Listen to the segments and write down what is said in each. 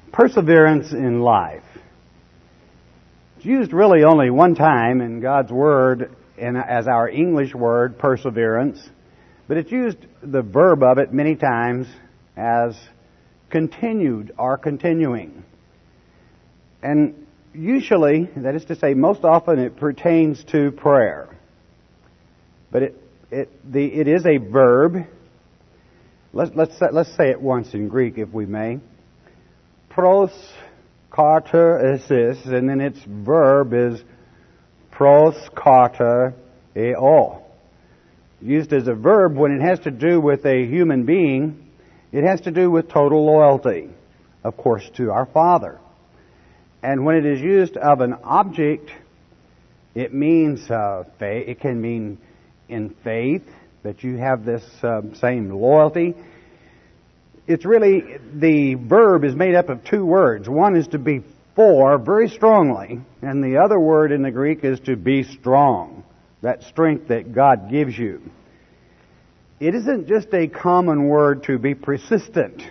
Perseverance in life. It's used really only one time in God's Word as our English word, perseverance, but it's used, the verb of it, many times as continued or continuing. And usually, that is to say, most often it pertains to prayer. But it is a verb. Let's say it once in Greek, if we may. Pros carter esis, and then its verb is pros carter eo. Used as a verb when it has to do with a human being, it has to do with total loyalty, of course, to our Father. And when it is used of an object, it means faith. It can mean in faith that you have this same loyalty. It's really, the verb is made up of two words. One is to be for, very strongly, and the other word in the Greek is to be strong. That strength that God gives you. It isn't just a common word to be persistent.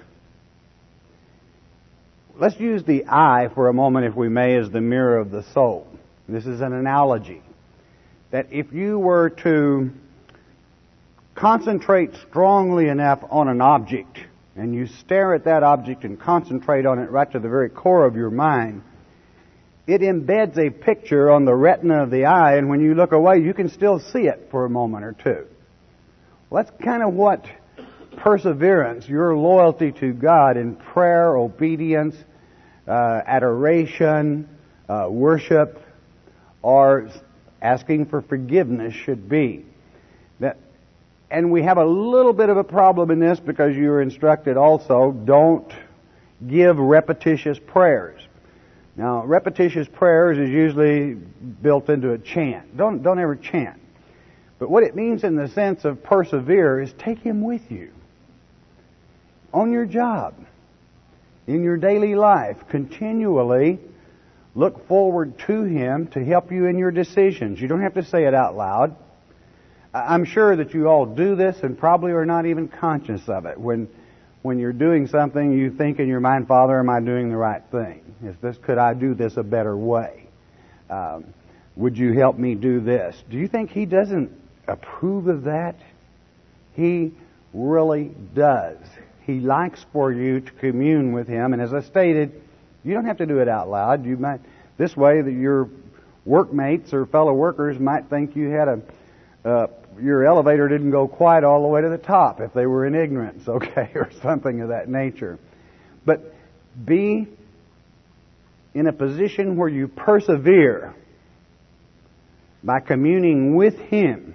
Let's use the eye for a moment, if we may, as the mirror of the soul. This is an analogy. That if you were to concentrate strongly enough on an object, and you stare at that object and concentrate on it right to the very core of your mind, it embeds a picture on the retina of the eye, and when you look away, you can still see it for a moment or two. Well, that's kind of what perseverance, your loyalty to God in prayer, obedience, adoration, worship, or asking for forgiveness should be. And we have a little bit of a problem in this because you're instructed also, don't give repetitious prayers. Now, repetitious prayers is usually built into a chant. Don't ever chant. But what it means in the sense of persevere is take Him with you. On your job, in your daily life, continually look forward to Him to help you in your decisions. You don't have to say it out loud. I'm sure that you all do this and probably are not even conscious of it. When you're doing something, you think in your mind, Father, am I doing the right thing? Could I do this a better way? Would you help me do this? Do you think He doesn't approve of that? He really does. He likes for you to commune with Him. And as I stated, you don't have to do it out loud. You might, this way that your workmates or fellow workers might think you had your elevator didn't go quite all the way to the top if they were in ignorance, okay, or something of that nature. But be in a position where you persevere by communing with Him.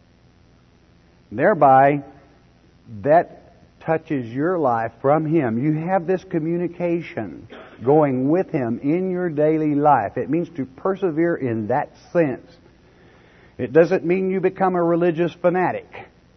Thereby, that touches your life from Him. You have this communication going with Him in your daily life. It means to persevere in that sense. It doesn't mean you become a religious fanatic.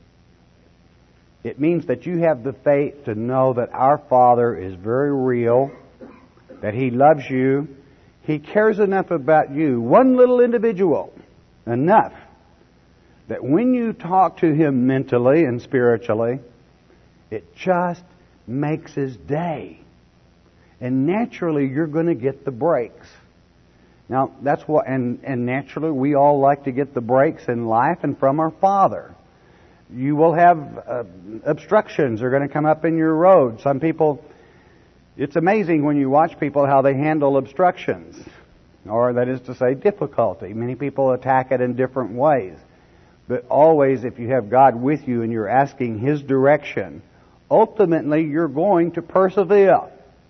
It means that you have the faith to know that our Father is very real, that He loves you, He cares enough about you, one little individual, enough, that when you talk to Him mentally and spiritually, it just makes His day. And naturally, you're going to get the breaks. Now, that's what, and naturally, we all like to get the breaks in life and from our Father. You will have obstructions are going to come up in your road. Some people, it's amazing when you watch people how they handle obstructions, or that is to say, difficulty. Many people attack it in different ways. But always, if you have God with you and you're asking His direction, ultimately, you're going to persevere.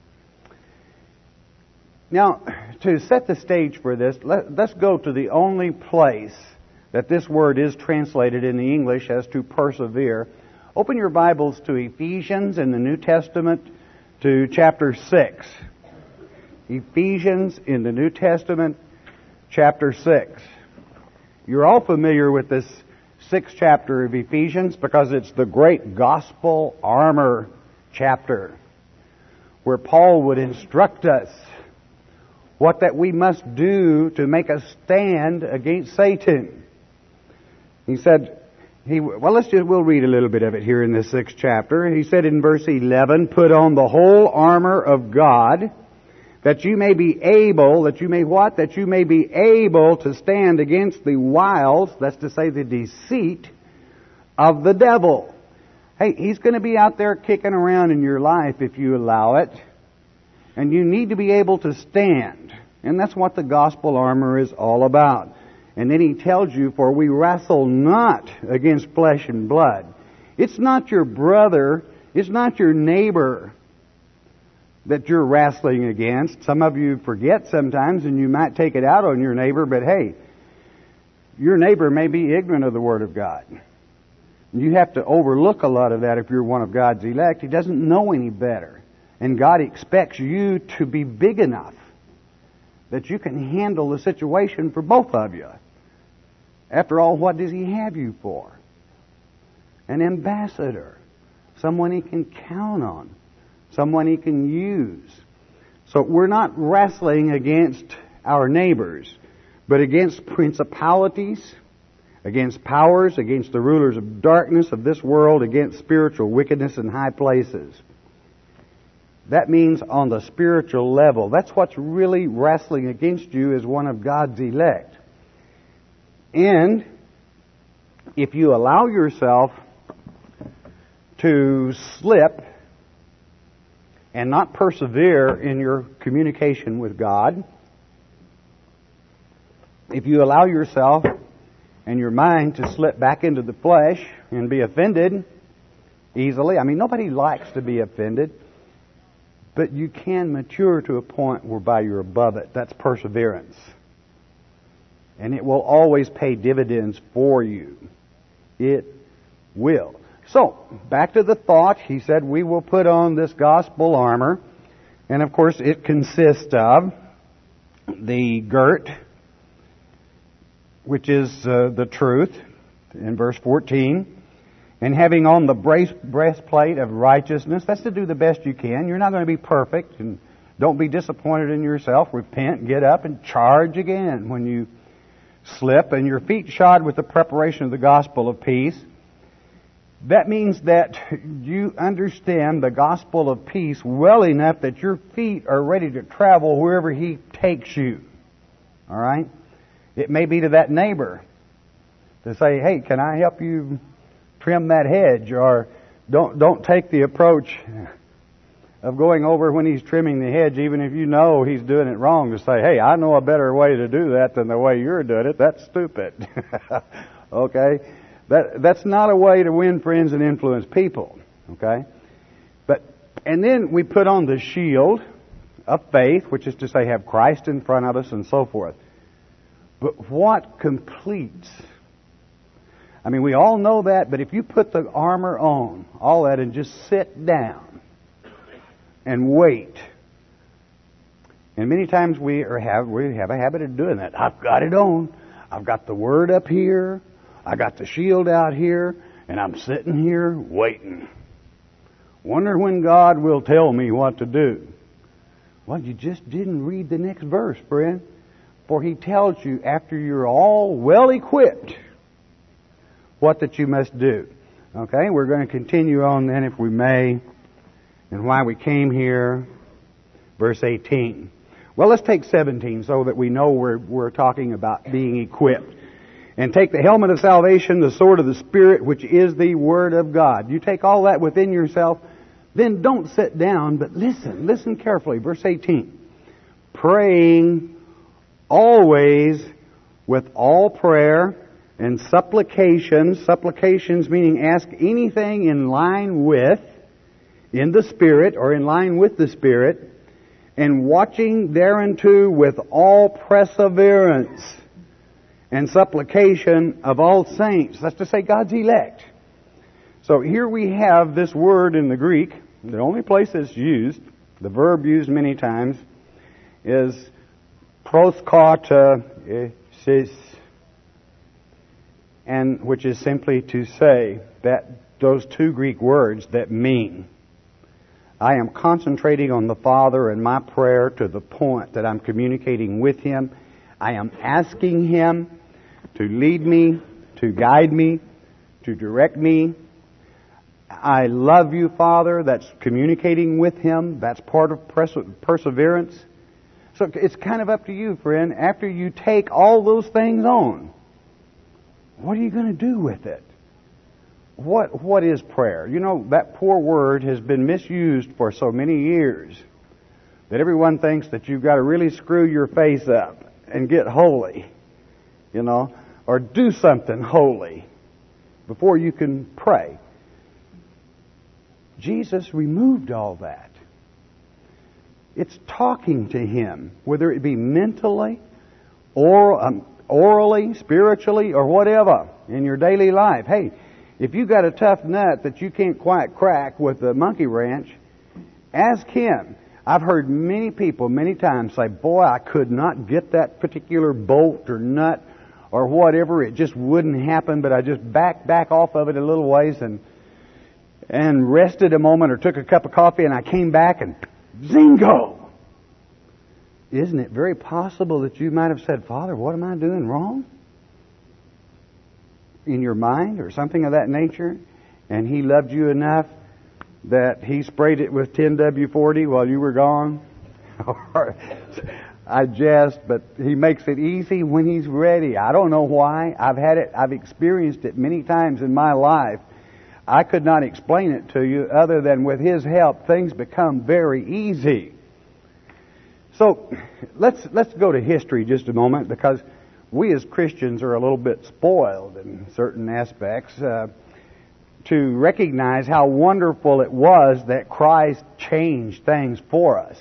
Now, to set the stage for this, let's go to the only place that this word is translated in the English as to persevere. Open your Bibles to Ephesians in the New Testament to chapter 6. Ephesians in the New Testament, chapter 6. You're all familiar with this 6th chapter of Ephesians because it's the great gospel armor chapter where Paul would instruct us what that we must do to make a stand against Satan. He said, We'll read a little bit of it here in this 6th chapter. He said in verse 11, "Put on the whole armor of God, that you may be able," that you may what? "That you may be able to stand against the wiles," that's to say the deceit, "of the devil." Hey, he's going to be out there kicking around in your life if you allow it. And you need to be able to stand. And that's what the gospel armor is all about. And then he tells you, "For we wrestle not against flesh and blood." It's not your brother, it's not your neighbor that you're wrestling against. Some of you forget sometimes and you might take it out on your neighbor, but hey, your neighbor may be ignorant of the Word of God. You have to overlook a lot of that if you're one of God's elect. He doesn't know any better. And God expects you to be big enough that you can handle the situation for both of you. After all, what does He have you for? An ambassador. Someone He can count on. Someone He can use. So we're not wrestling against our neighbors, but against principalities, against powers, against the rulers of darkness of this world, against spiritual wickedness in high places. That means on the spiritual level. That's what's really wrestling against you as one of God's elect. And if you allow yourself to slip and not persevere in your communication with God, if you allow yourself and your mind to slip back into the flesh and be offended easily, I mean, nobody likes to be offended, but you can mature to a point whereby you're above it. That's perseverance. And it will always pay dividends for you. It will. So, back to the thought. He said we will put on this gospel armor. And of course it consists of the girt, which is the truth, in verse 14. And having on the breastplate of righteousness. That's to do the best you can. You're not going to be perfect. And don't be disappointed in yourself. Repent, get up, and charge again when you slip. And your feet shod with the preparation of the gospel of peace. That means that you understand the gospel of peace well enough that your feet are ready to travel wherever He takes you. All right? It may be to that neighbor to say, "Hey, can I help you trim that hedge?" Or don't take the approach of going over when he's trimming the hedge, even if you know he's doing it wrong, to say, "Hey, I know a better way to do that than the way you're doing it. That's stupid." Okay? That's not a way to win friends and influence people. Okay? And then we put on the shield of faith, which is to say have Christ in front of us and so forth. But what completes? I mean, we all know that, but if you put the armor on, all that, and just sit down and wait, and many times we have a habit of doing that. I've got it on. I've got the Word up here. I got the shield out here, and I'm sitting here waiting. Wonder when God will tell me what to do. Well, you just didn't read the next verse, friend. For He tells you after you're all well equipped what that you must do. Okay, we're going to continue on then, if we may, and why we came here. Verse 18. Well, let's take 17 so that we know we're talking about being equipped. And take the helmet of salvation, the sword of the Spirit, which is the Word of God. You take all that within yourself, then don't sit down, but listen carefully. Verse 18. Praying always with all prayer and supplications meaning ask anything in line with, in the Spirit, or in line with the Spirit, and watching thereunto with all perseverance and supplication of all saints. That's to say God's elect. So here we have this word in the Greek. The only place it's used, the verb used many times, is proskatesis, and which is simply to say that those two Greek words that mean I am concentrating on the Father in my prayer to the point that I'm communicating with Him. I am asking Him to lead me, to guide me, to direct me. I love you, Father. That's communicating with Him. That's part of perseverance. So it's kind of up to you, friend. After you take all those things on, what are you going to do with it? What is prayer? You know, that poor word has been misused for so many years that everyone thinks that you've got to really screw your face up and get holy, you know, or do something holy before you can pray. Jesus removed all that. It's talking to Him, whether it be mentally, or orally, spiritually, or whatever in your daily life. Hey, if you got a tough nut that you can't quite crack with the monkey wrench, ask Him. I've heard many people many times say, boy, I could not get that particular bolt or nut or whatever. It just wouldn't happen, but I just back off of it a little ways and rested a moment or took a cup of coffee and I came back and zingo! Isn't it very possible that you might have said, Father, what am I doing wrong? In your mind or something of that nature, and He loved you enough that He sprayed it with 10W40 while you were gone? I jest, but He makes it easy when He's ready. I don't know why. I've experienced it many times in my life. I could not explain it to you other than with His help, things become very easy. So, let's go to history just a moment, because we as Christians are a little bit spoiled in certain aspects to recognize how wonderful it was that Christ changed things for us.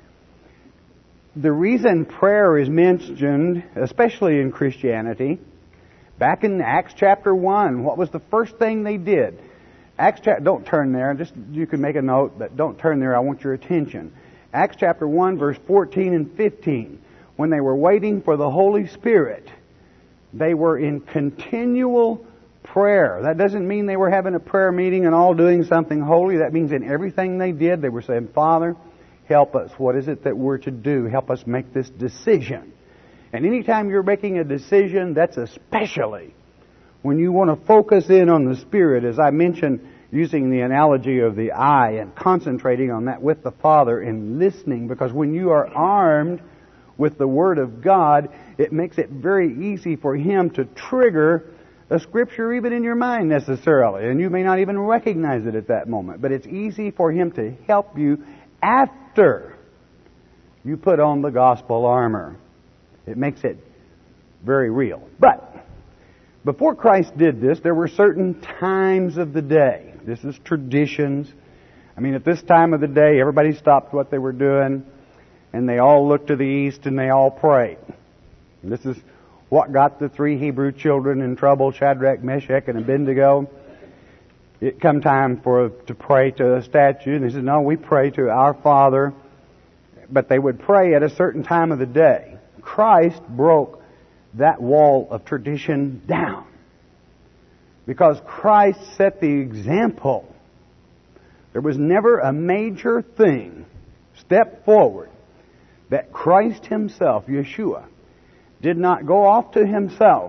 The reason prayer is mentioned, especially in Christianity, back in Acts chapter 1, what was the first thing they did? Don't turn there. You can make a note, but don't turn there. I want your attention. Acts chapter 1, verse 14 and 15. When they were waiting for the Holy Spirit, they were in continual prayer. That doesn't mean they were having a prayer meeting and all doing something holy. That means in everything they did, they were saying, Father, help us. What is it that we're to do? Help us make this decision. And anytime you're making a decision, that's especially when you want to focus in on the Spirit, as I mentioned, using the analogy of the eye and concentrating on that with the Father and listening, because when you are armed with the Word of God, it makes it very easy for Him to trigger a Scripture even in your mind necessarily, and you may not even recognize it at that moment, but it's easy for Him to help you after you put on the gospel armor. It makes it very real. But before Christ did this, there were certain times of the day. This is traditions. I mean, at this time of the day, everybody stopped what they were doing, and they all looked to the east and they all prayed. And this is what got the 3 Hebrew children in trouble, Shadrach, Meshach, and Abednego. It come time to pray to a statue, and they said, no, we pray to our Father. But they would pray at a certain time of the day. Christ broke that wall of tradition down, because Christ set the example. There was never a major thing, step forward, that Christ Himself, Yeshua, did not go off to Himself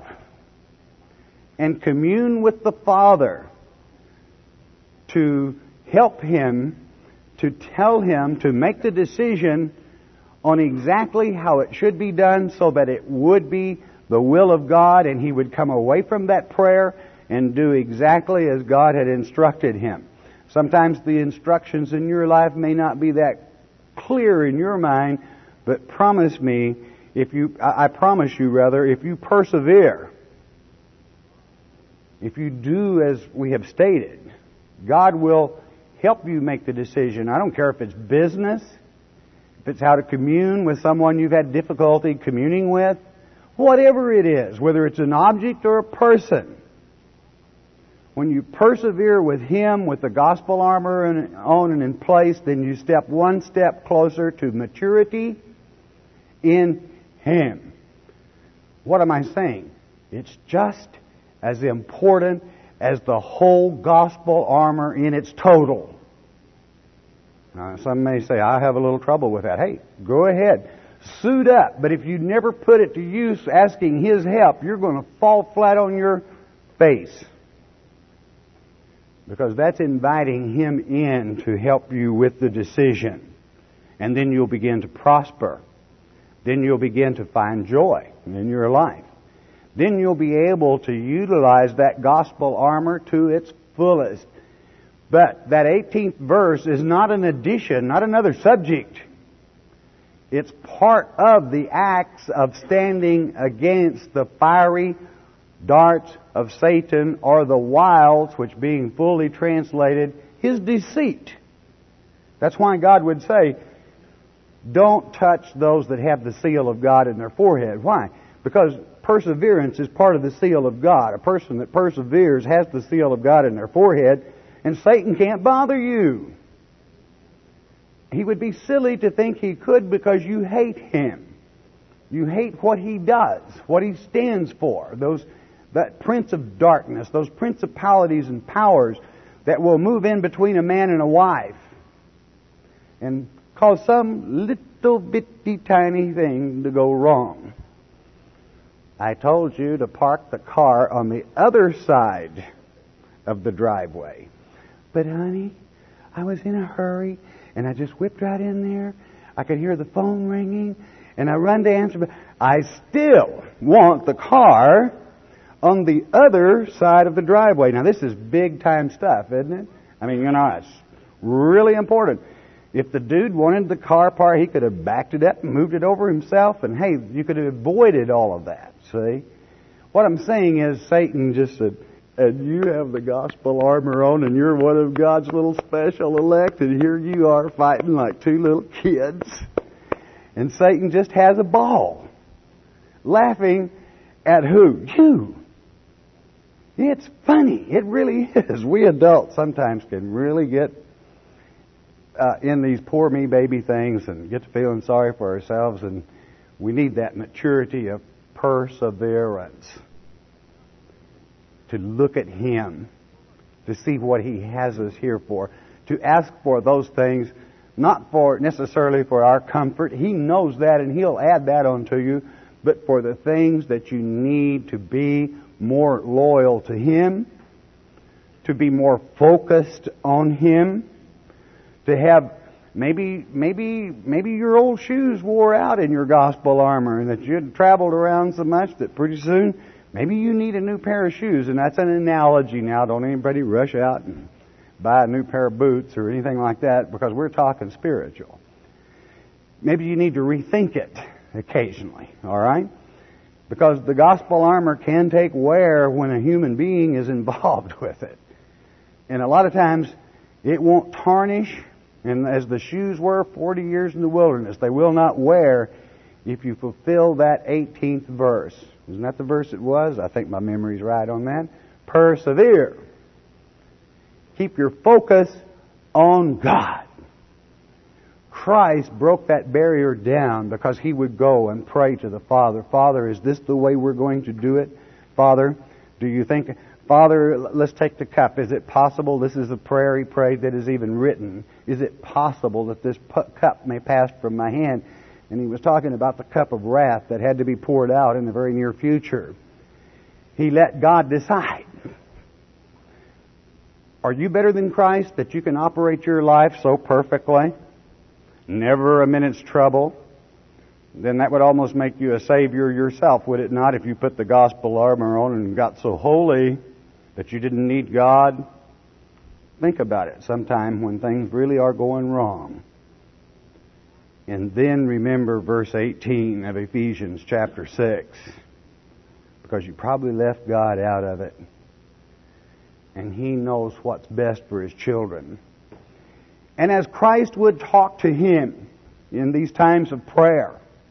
and commune with the Father to help Him, to tell Him to make the decision on exactly how it should be done so that it would be the will of God, and he would come away from that prayer and do exactly as God had instructed him. Sometimes the instructions in your life may not be that clear in your mind, but promise me, I promise you, if you persevere, if you do as we have stated, God will help you make the decision. I don't care if it's business, if it's how to commune with someone you've had difficulty communing with, whatever it is, whether it's an object or a person. When you persevere with Him, with the gospel armor on and in place, then you step one step closer to maturity in Him. What am I saying? It's just as important as the whole gospel armor in its total. Now, some may say, I have a little trouble with that. Hey, go ahead. Suit up. But if you never put it to use asking His help, you're going to fall flat on your face. Because that's inviting Him in to help you with the decision. And then you'll begin to prosper. Then you'll begin to find joy in your life. Then you'll be able to utilize that gospel armor to its fullest. But that 18th verse is not an addition, not another subject. It's part of the acts of standing against the fiery darts of Satan, or the wiles, which being fully translated, his deceit. That's why God would say, don't touch those that have the seal of God in their forehead. Why? Because perseverance is part of the seal of God. A person that perseveres has the seal of God in their forehead, and Satan can't bother you. He would be silly to think he could, because you hate him. You hate what he does, what he stands for. That prince of darkness, those principalities and powers that will move in between a man and a wife and cause some little bitty tiny thing to go wrong. I told you to park the car on the other side of the driveway. But honey, I was in a hurry and I just whipped right in there. I could hear the phone ringing and I run to answer, but I still want the car on the other side of the driveway. Now this is big time stuff, isn't it? I mean, it's really important. If the dude wanted the car parked, he could have backed it up and moved it over himself, and hey, you could have avoided all of that, see? What I'm saying is Satan just said, and you have the gospel armor on, and you're one of God's little special elect, and here you are fighting like two little kids. And Satan just has a ball, laughing at who? You. It's funny. It really is. We adults sometimes can really get in these poor me baby things and get to feeling sorry for ourselves, and we need that maturity of perseverance to look at Him, to see what He has us here for, to ask for those things, not for necessarily for our comfort. He knows that, and He'll add that onto you, but for the things that you need to be more loyal to Him, to be more focused on Him, to have maybe your old shoes wore out in your gospel armor, and that you had traveled around so much that pretty soon maybe you need a new pair of shoes. And that's an analogy now. Don't anybody rush out and buy a new pair of boots or anything like that, because we're talking spiritual. Maybe you need to rethink it occasionally, all right? Because the gospel armor can take wear when a human being is involved with it. And a lot of times it won't tarnish, and as the shoes were 40 years in the wilderness, they will not wear if you fulfill that 18th verse. Isn't that the verse it was? I think my memory's right on that. Persevere. Keep your focus on God. Christ broke that barrier down because He would go and pray to the Father. Father, is this the way we're going to do it? Father, do you think... Father, let's take the cup. Is it possible? This is a prayer He prayed that is even written. Is it possible that this cup may pass from my hand? And He was talking about the cup of wrath that had to be poured out in the very near future. He let God decide. Are you better than Christ that you can operate your life so perfectly? Never a minute's trouble? Then that would almost make you a savior yourself, would it not, if you put the gospel armor on and got so holy that you didn't need God? Think about it sometime when things really are going wrong. And then remember verse 18 of Ephesians chapter 6, because you probably left God out of it. And He knows what's best for His children. And as Christ would talk to him in these times of prayer,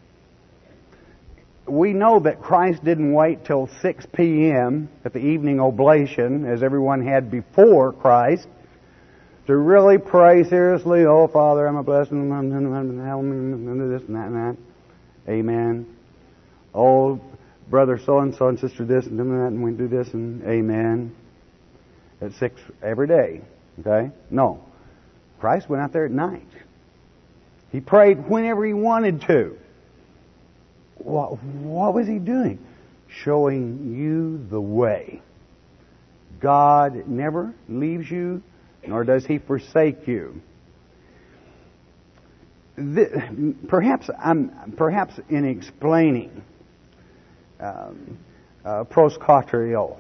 we know that Christ didn't wait till 6 p.m. at the evening oblation, as everyone had before Christ, to really pray seriously. Oh, Father, I'm a blessing, help me, this and that and that. Amen. Oh, brother so-and-so and sister this and that, and we do this and amen. At 6 every day. Okay? No. Christ went out there at night. He prayed whenever He wanted to. What was He doing? Showing you the way. God never leaves you, nor does He forsake you. Perhaps in explaining pros katrio,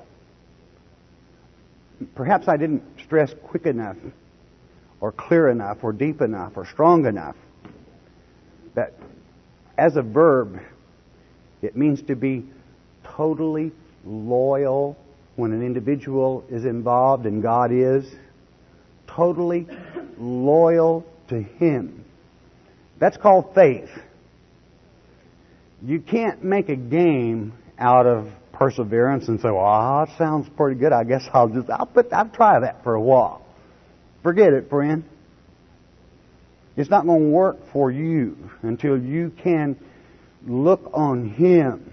perhaps I didn't stress quick enough, or clear enough, or deep enough, or strong enough that as a verb, it means to be totally loyal when an individual is involved, and God is totally loyal to Him. That's called faith. You can't make a game out of perseverance and say, "Well, it sounds pretty good. I guess I'll try that for a while." Forget it, friend. It's not going to work for you until you can look on Him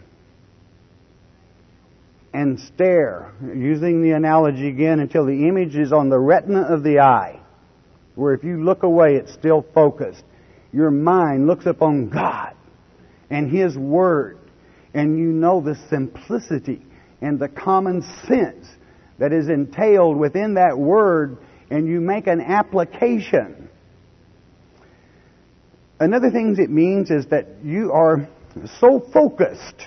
and stare, using the analogy again, until the image is on the retina of the eye, where if you look away, it's still focused. Your mind looks upon God and His Word, and you know the simplicity and the common sense that is entailed within that Word, and you make an application. Another thing it means is that you are so focused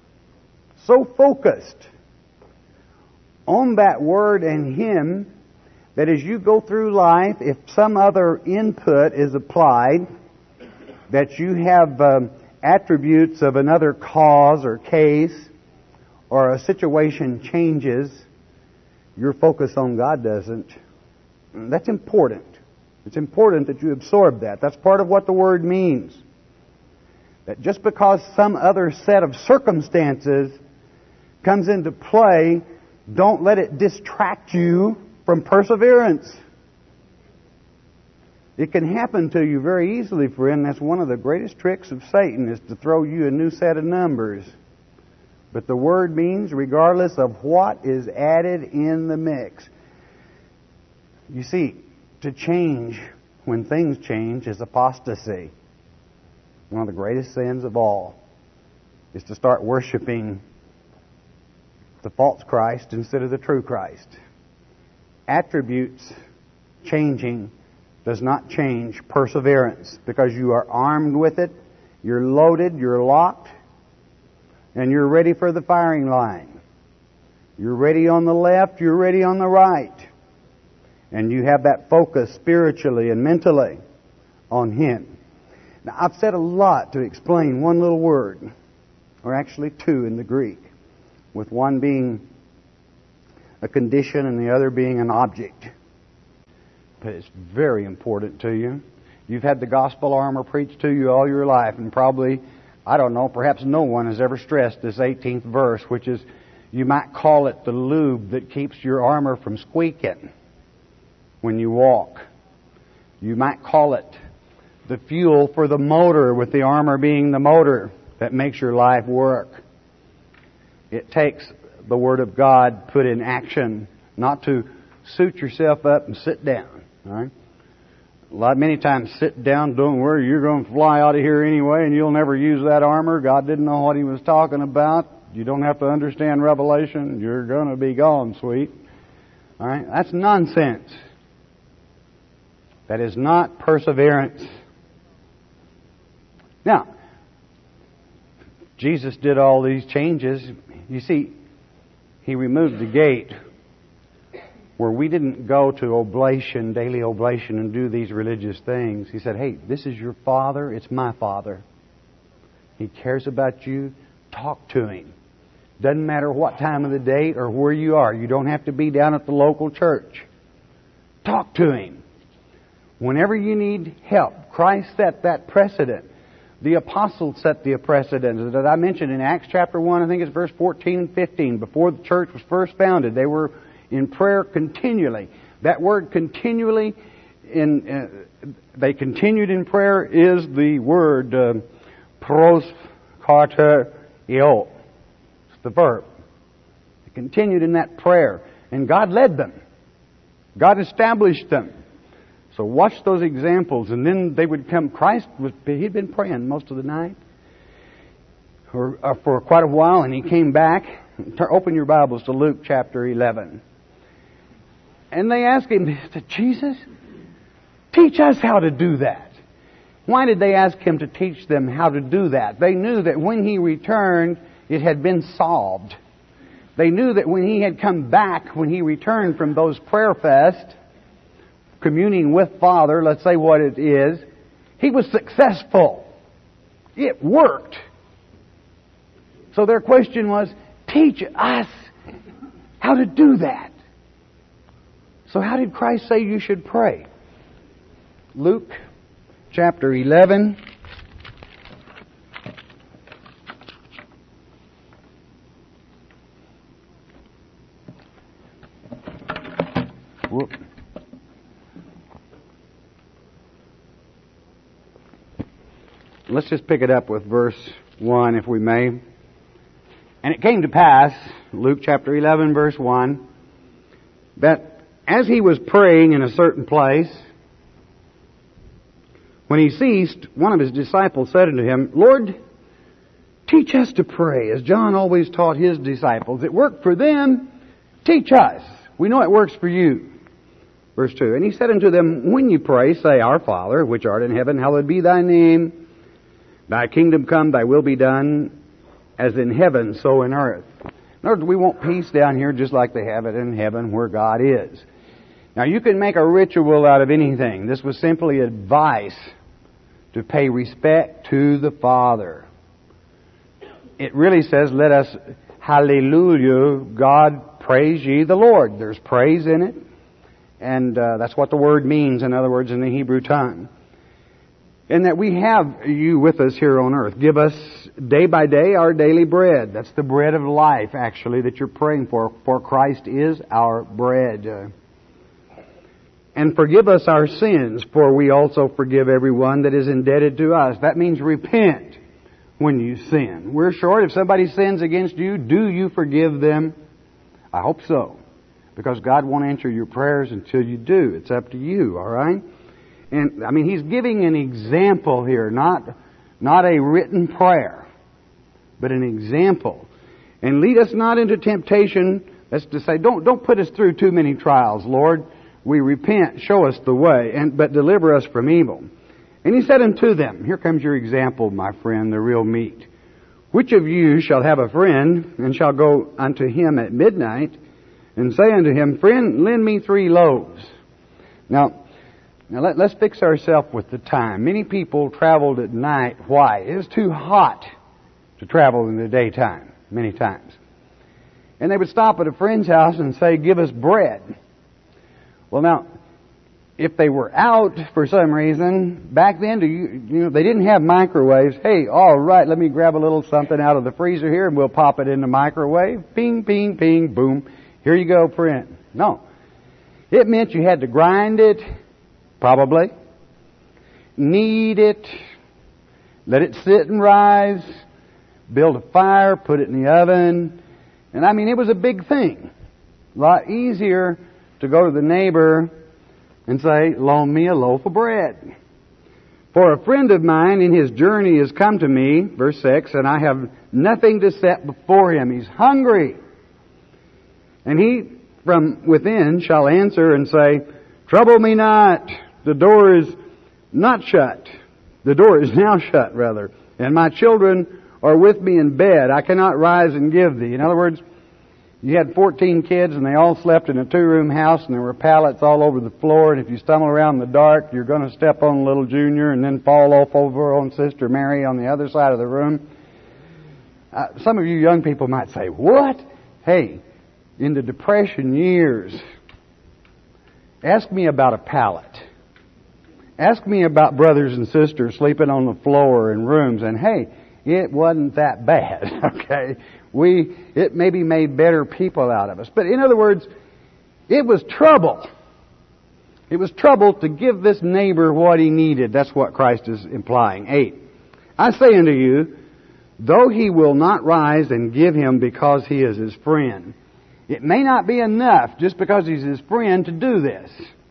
on that Word and Him that as you go through life, if some other input is applied, that you have attributes of another cause or case, or a situation changes, your focus on God doesn't. That's important. It's important that you absorb that. That's part of what the Word means. That just because some other set of circumstances comes into play, don't let it distract you from perseverance. It can happen to you very easily, friend. That's one of the greatest tricks of Satan, is to throw you a new set of numbers. But the Word means regardless of what is added in the mix. You see, to change when things change is apostasy. One of the greatest sins of all is to start worshiping the false Christ instead of the true Christ. Attributes changing does not change perseverance, because you are armed with it, you're loaded, you're locked, and you're ready for the firing line. You're ready on the left, you're ready on the right. And you have that focus spiritually and mentally on Him. Now, I've said a lot to explain one little word, or actually two in the Greek, with one being a condition and the other being an object. But it's very important to you. You've had the gospel armor preached to you all your life, and probably, I don't know, perhaps no one has ever stressed this 18th verse, which is, you might call it the lube that keeps your armor from squeaking when you walk. You might call it the fuel for the motor, with the armor being the motor that makes your life work. It takes the Word of God put in action, not to suit yourself up and sit down. All right? Many times, sit down, don't worry, you're going to fly out of here anyway, and you'll never use that armor. God didn't know what He was talking about. You don't have to understand Revelation. You're going to be gone, sweet. All right? That's nonsense. That is not perseverance. Now, Jesus did all these changes. You see, He removed the gate where we didn't go to oblation, daily oblation, and do these religious things. He said, "Hey, this is your Father. It's my Father. He cares about you. Talk to Him. Doesn't matter what time of the day or where you are. You don't have to be down at the local church. Talk to Him. Whenever you need help." Christ set that precedent. The apostles set the precedent that I mentioned in Acts chapter 1, I think it's verse 14 and 15. Before the church was first founded, they were in prayer continually. That word continually, they continued in prayer, is the word pros carter eo. It's the verb. They continued in that prayer, and God led them. God established them. So watch those examples, and then they would come. He'd been praying most of the night, or for quite a while, and He came back. Open your Bibles to Luke chapter 11. And they asked him, Jesus, teach us how to do that. Why did they ask him to teach them how to do that? They knew that when he returned, it had been solved. They knew that when he had come back, when he returned from those prayer fests, communing with Father, let's say what it is, he was successful. It worked. So their question was, teach us how to do that. So how did Christ say you should pray? Luke chapter 11. Whoop. Let's just pick it up with verse 1, if we may. And it came to pass, Luke chapter 11, verse 1, that as he was praying in a certain place, when he ceased, one of his disciples said unto him, Lord, teach us to pray, as John always taught his disciples. It worked for them. Teach us. We know it works for you. Verse 2, and he said unto them, when you pray, say, Our Father, which art in heaven, hallowed be thy name. Thy kingdom come, thy will be done, as in heaven, so in earth. In other words, we want peace down here just like they have it in heaven where God is. Now, you can make a ritual out of anything. This was simply advice to pay respect to the Father. It really says, let us, hallelujah, God praise ye the Lord. There's praise in it. And that's what the word means, in other words, in the Hebrew tongue. And that we have you with us here on earth. Give us day by day our daily bread. That's the bread of life, actually, that you're praying for. For Christ is our bread. And forgive us our sins, for we also forgive everyone that is indebted to us. That means repent when you sin. We're short. If somebody sins against you, do you forgive them? I hope so. Because God won't answer your prayers until you do. It's up to you, all right? And, I mean, He's giving an example here, not a written prayer, but an example. And lead us not into temptation. That's to say, don't put us through too many trials, Lord. We repent, show us the way, but deliver us from evil. And He said unto them, here comes your example, my friend, the real meat. Which of you shall have a friend, and shall go unto him at midnight, and say unto him, Friend, lend me 3 loaves. Now let's fix ourselves with the time. Many people traveled at night. Why? It was too hot to travel in the daytime, many times. And they would stop at a friend's house and say, Give us bread. Well, now, if they were out for some reason, back then, they didn't have microwaves. Hey, all right, let me grab a little something out of the freezer here and we'll pop it in the microwave. Ping, ping, ping, boom. Here you go, friend. No. It meant you had to grind it, probably, knead it, let it sit and rise, build a fire, put it in the oven. And I mean, it was a big thing. A lot easier to go to the neighbor and say, Loan me a loaf of bread. For a friend of mine in his journey has come to me, verse 6, and I have nothing to set before him. He's hungry. And he from within shall answer and say, Trouble me not. The door is not shut. The door is now shut, rather. And my children are with me in bed. I cannot rise and give thee. In other words, you had 14 kids and they all slept in a 2-room house and there were pallets all over the floor. And if you stumble around in the dark, you're going to step on little Junior and then fall off over on Sister Mary on the other side of the room. Some of you young people might say, What? Hey, in the Depression years, ask me about a pallet. Ask me about brothers and sisters sleeping on the floor in rooms. And hey, it wasn't that bad, okay? It maybe made better people out of us. But in other words, it was trouble. It was trouble to give this neighbor what he needed. That's what Christ is implying. 8. I say unto you, though he will not rise and give him because he is his friend. It may not be enough just because he's his friend to do this.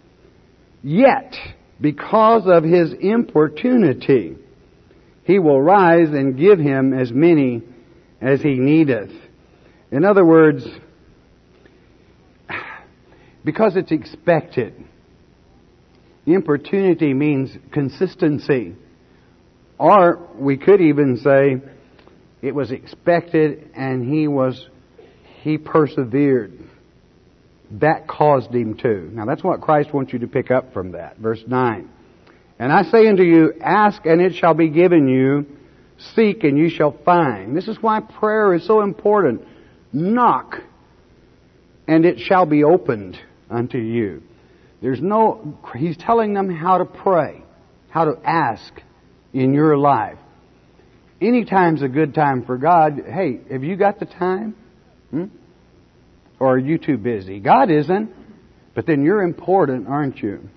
Yet, because of his importunity, he will rise and give him as many as he needeth. In other words, Because it's expected. Importunity means consistency. Or we could even say it was expected and he persevered. That caused him to. Now that's what Christ wants you to pick up from that. Verse 9. And I say unto you, ask and it shall be given you. Seek and you shall find. This is why prayer is so important. Knock and it shall be opened unto you. He's telling them how to pray, how to ask in your life. Anytime's a good time for God. Hey, have you got the time? Or are you too busy? God isn't. But then you're important, aren't you?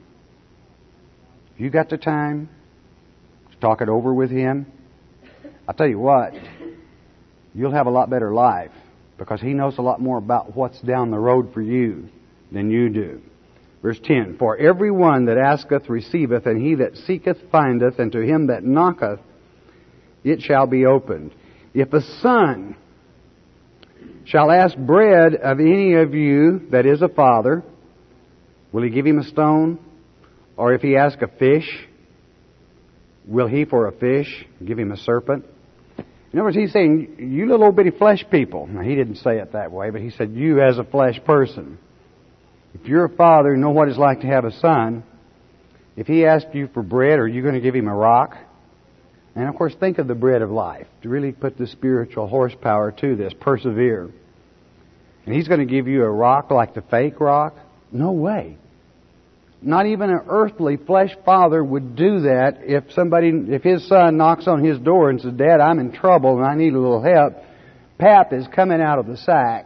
You got the time to talk it over with Him? I'll tell you what, you'll have a lot better life because He knows a lot more about what's down the road for you than you do. Verse 10, For every one that asketh receiveth, and he that seeketh findeth, and to him that knocketh it shall be opened. If a son shall ask bread of any of you that is a father, will he give him a stone? Or if he ask a fish, will he for a fish give him a serpent? In other words, he's saying, you little old bitty flesh people. Now, he didn't say it that way, but he said, you as a flesh person. If you're a father, know what it's like to have a son. If he asks you for bread, are you going to give him a rock? And of course, think of the bread of life. To really put the spiritual horsepower to this, persevere. And he's going to give you a rock like the fake rock? No way. Not even an earthly flesh father would do that if his son knocks on his door and says, Dad, I'm in trouble and I need a little help. Pap is coming out of the sack.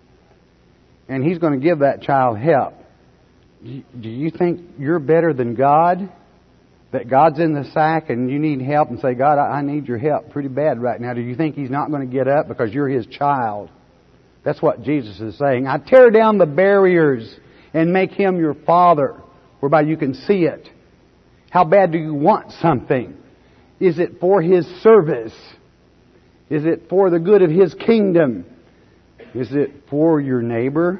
And he's going to give that child help. Do you think you're better than God? That God's in the sack and you need help and say, God, I need your help pretty bad right now. Do you think He's not going to get up because you're His child? That's what Jesus is saying. I tear down the barriers and make Him your Father, whereby you can see it. How bad do you want something? Is it for His service? Is it for the good of His kingdom? Is it for your neighbor?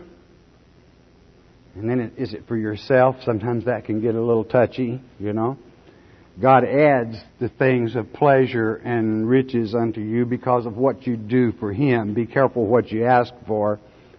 And then is it for yourself? Sometimes that can get a little touchy, you know. God adds the things of pleasure and riches unto you because of what you do for Him. Be careful what you ask for.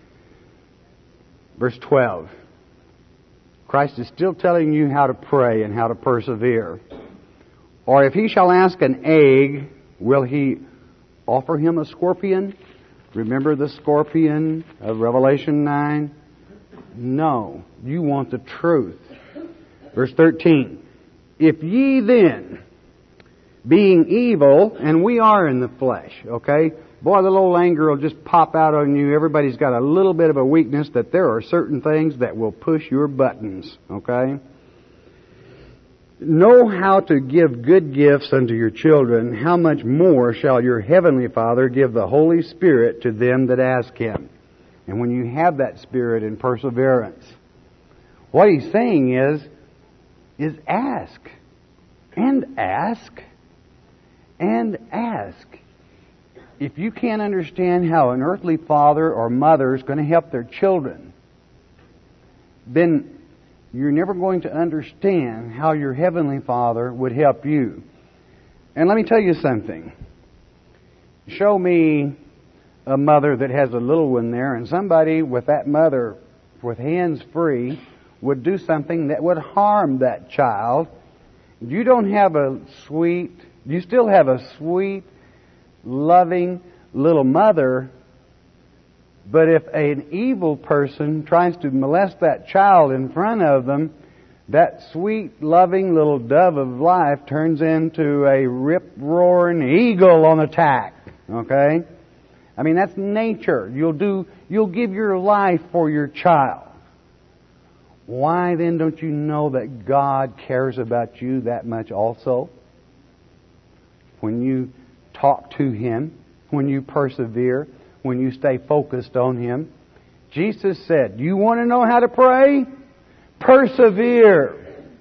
Verse 12. Christ is still telling you how to pray and how to persevere. Or if he shall ask an egg, will he offer him a scorpion? Remember the scorpion of Revelation 9? No. You want the truth. Verse 13. If ye then, being evil, and we are in the flesh, okay? Boy, the little anger will just pop out on you. Everybody's got a little bit of a weakness that there are certain things that will push your buttons, okay? Know how to give good gifts unto your children. How much more shall your heavenly Father give the Holy Spirit to them that ask Him? And when you have that spirit in perseverance, what He's saying is ask. And ask. And ask. If you can't understand how an earthly father or mother is going to help their children, then you're never going to understand how your heavenly Father would help you. And let me tell you something. Show me a mother that has a little one there, and somebody with that mother with hands free would do something that would harm that child. You still have a sweet, loving little mother, but if an evil person tries to molest that child in front of them, that sweet, loving little dove of life turns into a rip-roaring eagle on attack. Okay? I mean, that's nature. You'll give your life for your child. Why then don't you know that God cares about you that much also? When you talk to Him, when you persevere, when you stay focused on Him. Jesus said, you want to know how to pray? Persevere.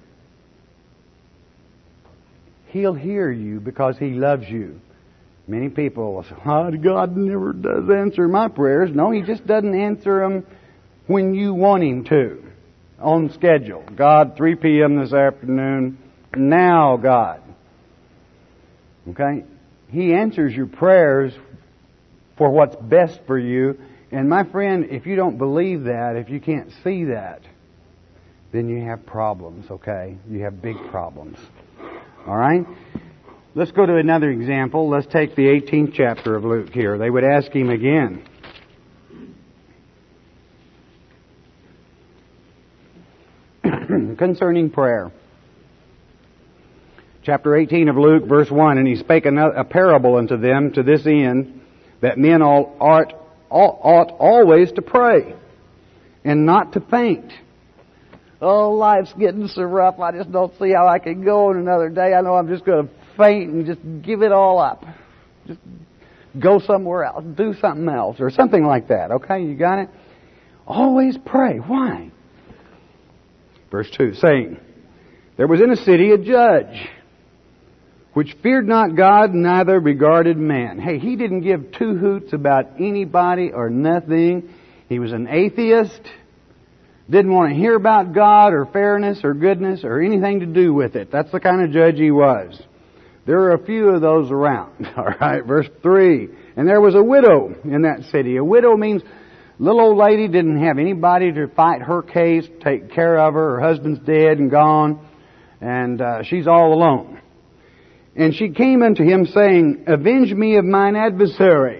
He'll hear you because He loves you. Many people will say, God never does answer my prayers. No, He just doesn't answer them when you want Him to. on schedule. God, 3 p.m. this afternoon. Now, God. Okay? He answers your prayers for what's best for you. And my friend, if you don't believe that, if you can't see that, then you have problems, okay? You have big problems. All right? Let's go to another example. Let's take the 18th chapter of Luke here. They would ask him again. Concerning prayer. Chapter 18 of Luke, verse 1, and he spake a parable unto them to this end, that men ought always to pray, and not to faint. Oh, life's getting so rough, I just don't see how I can go in another day. I know I'm just going to faint and just give it all up. Just go somewhere else, do something else, or something like that. Okay, you got it? Always pray. Why? Verse 2, saying, there was in a city a judge, which feared not God, neither regarded man. Hey, he didn't give two hoots about anybody or nothing. He was an atheist. Didn't want to hear about God or fairness or goodness or anything to do with it. That's the kind of judge he was. There are a few of those around. All right, verse 3. And there was a widow in that city. A widow means little old lady didn't have anybody to fight her case, take care of her. Her husband's dead and gone, and she's all alone. And she came unto him, saying, avenge me of mine adversary.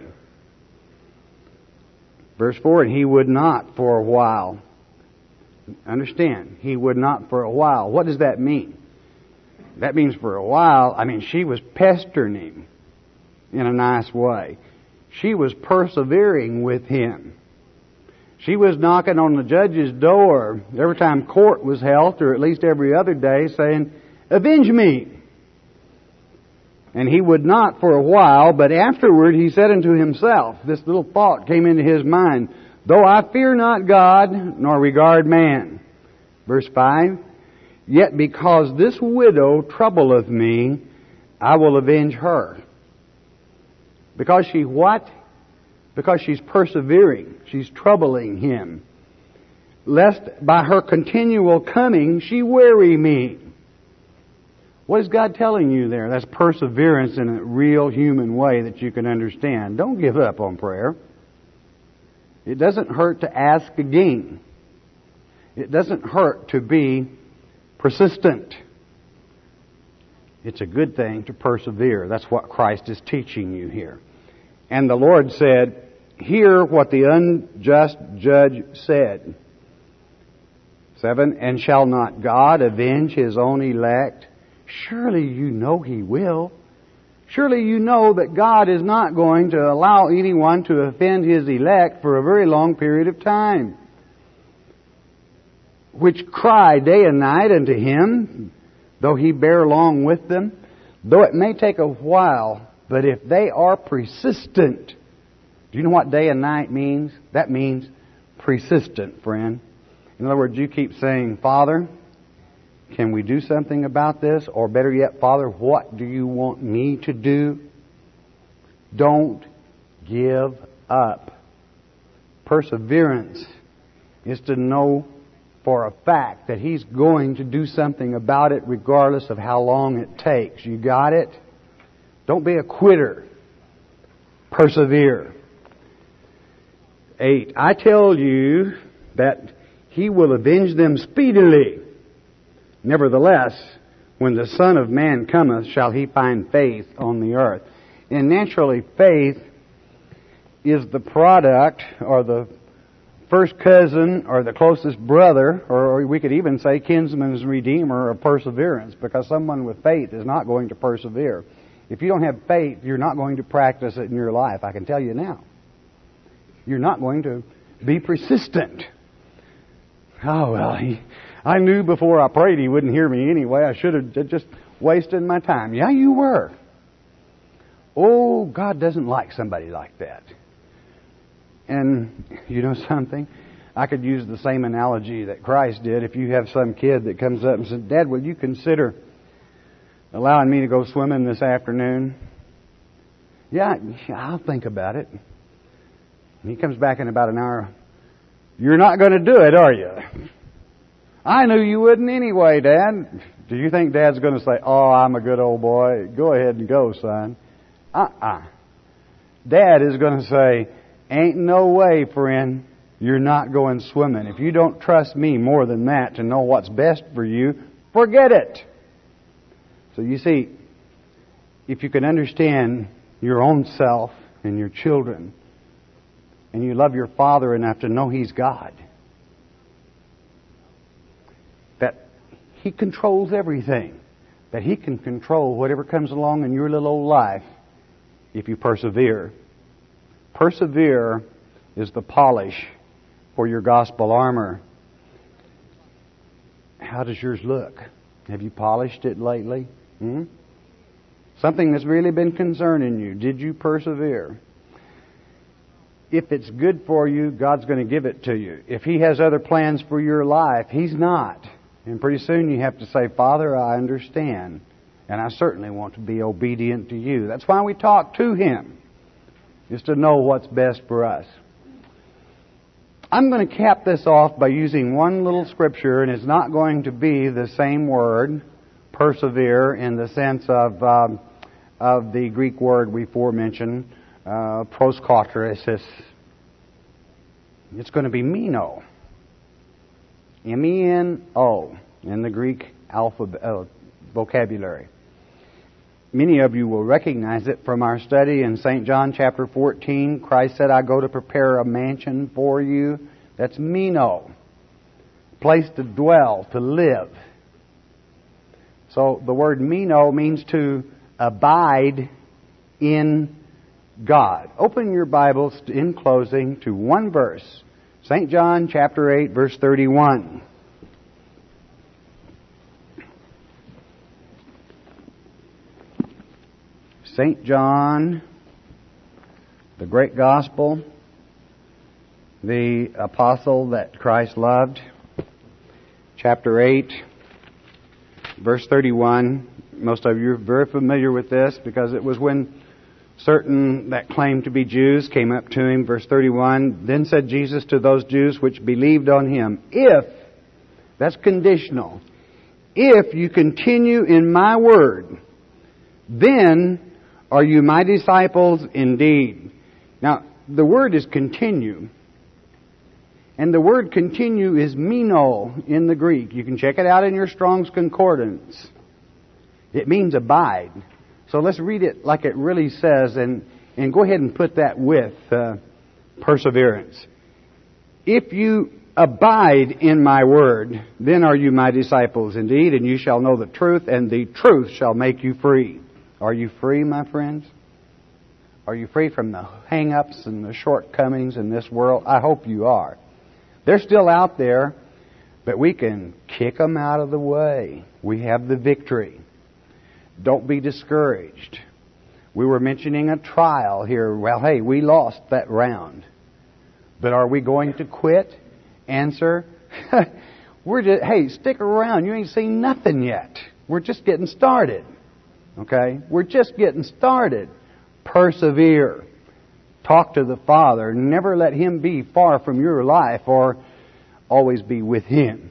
Verse 4, and he would not for a while. Understand, he would not for a while. What does that mean? That means for a while, she was pestering him in a nice way. She was persevering with him. She was knocking on the judge's door every time court was held, or at least every other day, saying, avenge me. And he would not for a while, but afterward he said unto himself, this little thought came into his mind, though I fear not God, nor regard man. Verse 5, yet because this widow troubleth me, I will avenge her. Because she what? Because she's persevering. She's troubling him. Lest by her continual coming she weary me. What is God telling you there? That's perseverance in a real human way that you can understand. Don't give up on prayer. It doesn't hurt to ask again. It doesn't hurt to be persistent. It's a good thing to persevere. That's what Christ is teaching you here. And the Lord said, hear what the unjust judge said. 7, and shall not God avenge His own elect? Surely you know He will. Surely you know that God is not going to allow anyone to offend His elect for a very long period of time. Which cry day and night unto Him, though He bear long with them. Though it may take a while, but if they are persistent. Do you know what day and night means? That means persistent, friend. In other words, you keep saying, Father, can we do something about this? Or better yet, Father, what do you want me to do? Don't give up. Perseverance is to know for a fact that He's going to do something about it regardless of how long it takes. You got it? Don't be a quitter. Persevere. 8. I tell you that He will avenge them speedily. Nevertheless, when the Son of Man cometh, shall He find faith on the earth. And naturally, faith is the product or the first cousin or the closest brother, or we could even say kinsman's redeemer of perseverance, because someone with faith is not going to persevere. If you don't have faith, you're not going to practice it in your life. I can tell you now. You're not going to be persistent. Oh, well, I knew before I prayed He wouldn't hear me anyway. I should have just wasted my time. Yeah, you were. Oh, God doesn't like somebody like that. And you know something? I could use the same analogy that Christ did. If you have some kid that comes up and says, Dad, will you consider allowing me to go swimming this afternoon? Yeah, I'll think about it. And he comes back in about an hour. You're not going to do it, are you? I knew you wouldn't anyway, Dad. Do you think Dad's going to say, oh, I'm a good old boy. Go ahead and go, son. Dad is going to say, ain't no way, friend, you're not going swimming. If you don't trust me more than that to know what's best for you, forget it. So you see, if you can understand your own self and your children, and you love your Father enough to know He's God, that He controls everything, that He can control whatever comes along in your little old life if you persevere. Persevere is the polish for your gospel armor. How does yours look? Have you polished it lately? Something that's really been concerning you. Did you persevere? If it's good for you, God's going to give it to you. If He has other plans for your life, He's not. And pretty soon you have to say, Father, I understand. And I certainly want to be obedient to you. That's why we talk to Him, is to know what's best for us. I'm going to cap this off by using one little scripture, and it's not going to be the same word, persevere, in the sense of the Greek word we aforementioned, proskotresis. It's going to be meno. M-E-N-O in the Greek alphabet vocabulary. Many of you will recognize it from our study in St. John chapter 14. Christ said, I go to prepare a mansion for you. That's meno. Place to dwell, to live. So the word meno means to abide in God. Open your Bibles in closing to one verse. St. John chapter 8, verse 31. St. John, the great gospel, the apostle that Christ loved, chapter 8, verse 31. Most of you are very familiar with this because it was when certain that claimed to be Jews came up to Him. Verse 31, Then said Jesus to those Jews which believed on Him, if, that's conditional, if you continue in my word, then are you my disciples indeed? Now, the word is continue. And the word continue is meno in the Greek. You can check it out in your Strong's Concordance. It means abide. So let's read it like it really says and go ahead and put that with perseverance. If you abide in my word, then are you my disciples indeed, and you shall know the truth, and the truth shall make you free. Are you free, my friends? Are you free from the hang-ups and the shortcomings in this world? I hope you are. They're still out there, but we can kick them out of the way. We have the victory. Don't be discouraged. We were mentioning a trial here. Well, hey, we lost that round. But are we going to quit? Answer, hey, stick around. You ain't seen nothing yet. We're just getting started. Okay? We're just getting started. Persevere. Talk to the Father. Never let Him be far from your life, or always be with Him.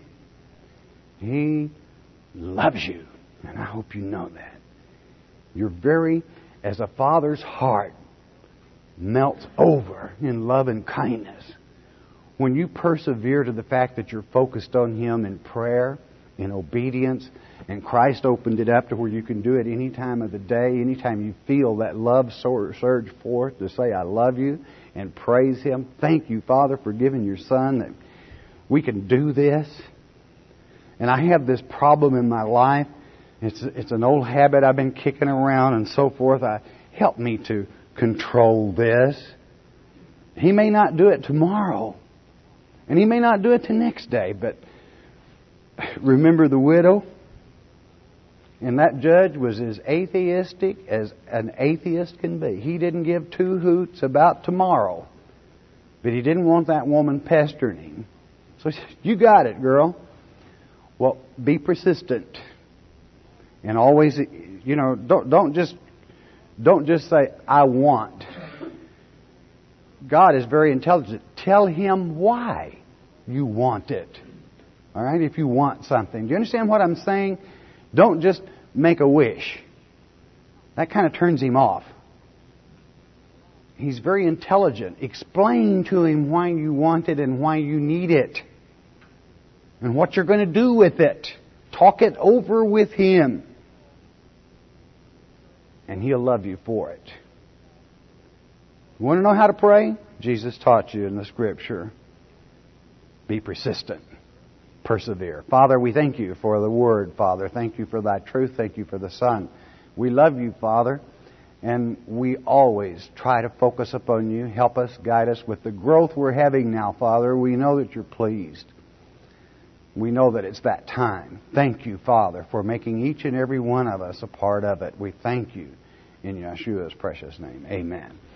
He loves you. And I hope you know that. You're as a father's heart melts over in love and kindness. When you persevere to the fact that you're focused on Him in prayer, in obedience, and Christ opened it up to where you can do it any time of the day, anytime you feel that love surge forth to say, I love you, and praise Him. Thank you, Father, for giving your Son that we can do this. And I have this problem in my life. It's an old habit I've been kicking around and so forth. Help me to control this. He may not do it tomorrow. And He may not do it the next day. But remember the widow? And that judge was as atheistic as an atheist can be. He didn't give two hoots about tomorrow. But he didn't want that woman pestering him. So he said, you got it, girl. Well, be persistent. And always, don't just say, I want. God is very intelligent. Tell Him why you want it. All right? If you want something. Do you understand what I'm saying? Don't just make a wish. That kind of turns him off. He's very intelligent. Explain to him why you want it and why you need it. And what you're going to do with it. Talk it over with him. And he'll love you for it. You want to know how to pray? Jesus taught you in the Scripture. Be persistent. Persevere. Father, we thank you for the Word, Father. Thank you for Thy truth. Thank you for the Son. We love you, Father. And we always try to focus upon you. Help us, guide us with the growth we're having now, Father. We know that you're pleased. We know that it's that time. Thank you, Father, for making each and every one of us a part of it. We thank you in Yeshua's precious name. Amen.